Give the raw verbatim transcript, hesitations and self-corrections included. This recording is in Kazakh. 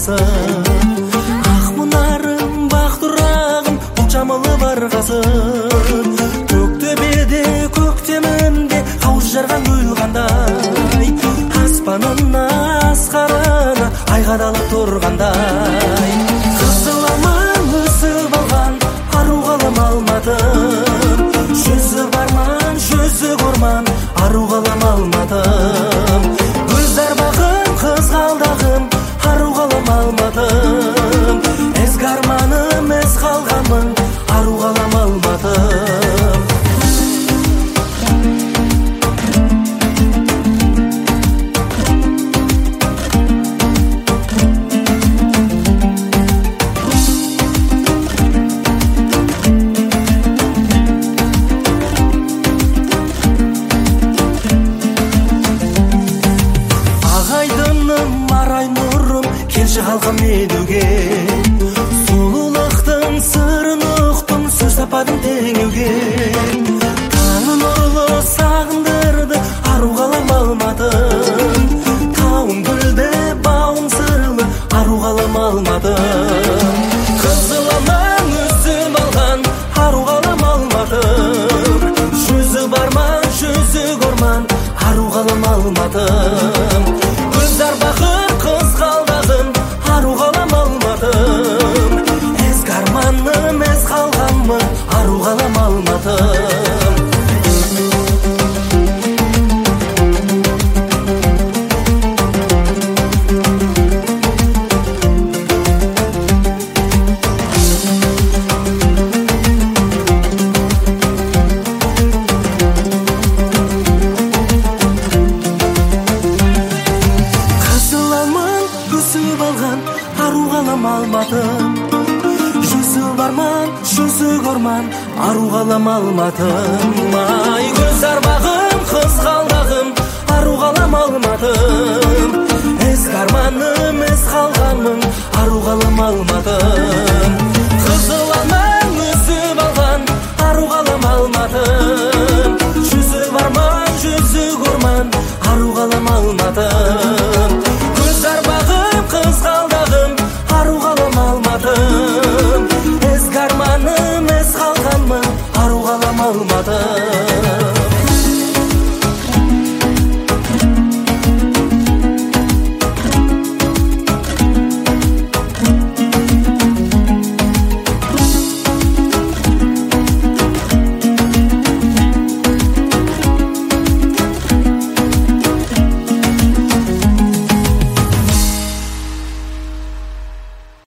алмасын. Ақ мұнарым, бақ тұрағым, бұл жамылы барғасын. Көктөбеде, көктемінде, қауыз жарған гүл қандай, аспанына, асқарына, ай қадалып тұрғандай. Қызыл алаң өсіп алған, ару қалам алмадым. Жүзі барман, жүзі көрман, ару қалам алмадым. Гүлзар бағым, қызғалдағым, ару қалам алмадым. Ізгі арманым, із қалғамын, ару қалам алмадым. Келші халқым медеуге, сұлулықтың сырын ұқтым, сөз таппадым теңеуге. Таңын нұрлы сағындырды, ару қалам алмадым. Тауым гүлді, бауым сырлы, ару қалам алмадым. Қызыл алаң өсіп алған, ару қалам алмадым. Жүзі барман, жүзі көрман, ару қалам алмадым. Гүлзар бақыр, қызғалдағым, ару қалам алмадым. Ізгі арманым, із қалғамын, ару қалам алмадым. Ару қалам алмадым. Жүзі барман, жүзі көрман, ару қалам алмадым. Ай, гүлзар бағым, қызғалдағым, ару қалам алмадым. Ізгі арманым, із қалғамын, ару қалам алмадым.